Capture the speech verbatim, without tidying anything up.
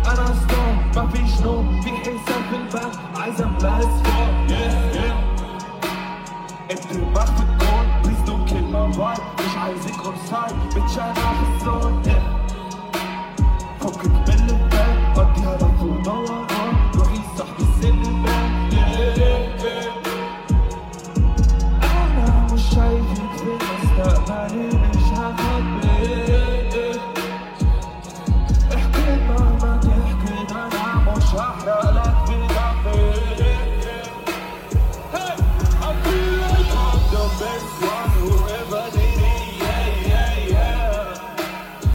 انا ستار مفيش نوم في حساب في البنك عايز املاها سفار. yeah yeah الدماغ في الجول بليز دونت كيل ماي فايب مش عايزك اون سايد بتشانا في الزون. yeah